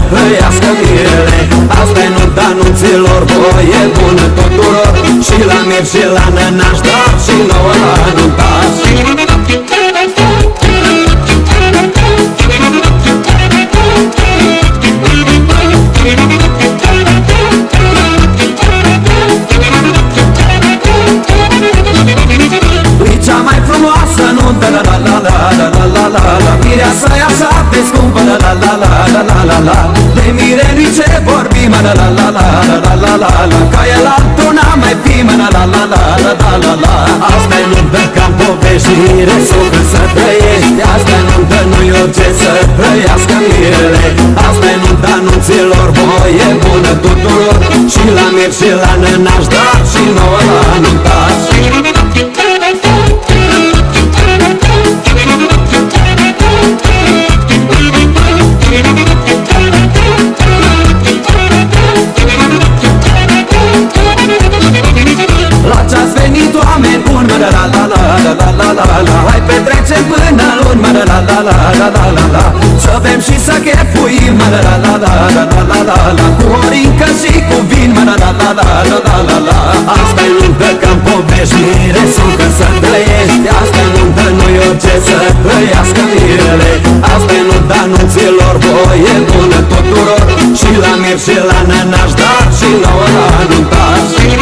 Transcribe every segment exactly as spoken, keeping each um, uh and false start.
trăiască mirele. Asta-i nunta anunților, voie bună tuturor, și la mir și la nănaș, dar și nouă la nuntaș. Cea mai frumoasă nuntă, la la la la la la la la la. Mireasa-i așa de scumpă, la la la la la la la la. De mirenii ce vorbim, la la la la la la la la. Ca el altul n-a mai fi, la la la la la la la la. Asta-i nuntă ca-n poveștire, suflet să trăiești. Asta-i nuntă, nu-i orice să trăiască mirele. Asta-i nunta anunților, voie bună tuturor, și la mir și la nănaș, dar și nouă la nuntaș. La ce-ați venit, oameni buni, mă, la la la la la la la la. Hai petrecem până luni, mă, la la la la la la la la. Să bem și să chefuim, mă, la la la la la la la la la. Cu horincă și cu vin, mă, la la la la la la la la. Asta-i nuntă ca-n poveștire, suncă să trăiești. Asta-i nuntă, nu-i orice să trăiască mirele. Asta-i nunta anunților, voie bună tuturor, și la mir și la nănaș, dar și nouă la nuntaș.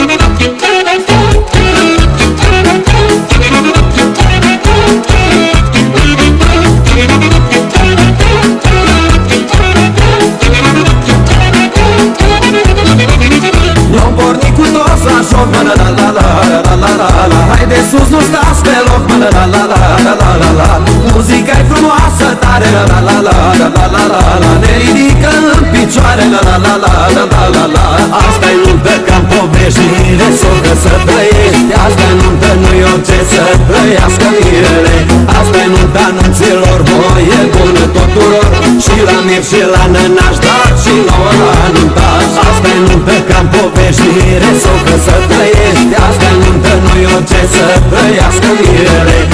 Eu-am pornit cu toți la joc, mă, la la la la la la la la. Hai de sus, nu stați pe loc, mă, la la la la la la la la. Muzica-i frumoasă, tare, la la la la la la la la la. Ne ridică în picioare, la la la la la la la la. Asta-i nuntă ca-n poveștire, socă să trăiești. Asta-i nuntă, nu-i orice să trăiască mirele. Asta-i nunta anunților, voie bună tuturor, și la mir și la nănaș, dar și nouă la nuntaș. Asta-i nuntă ca-n poveștire, socă să trăiești. Asta-i nuntă, nu-i orice să trăiască mirele.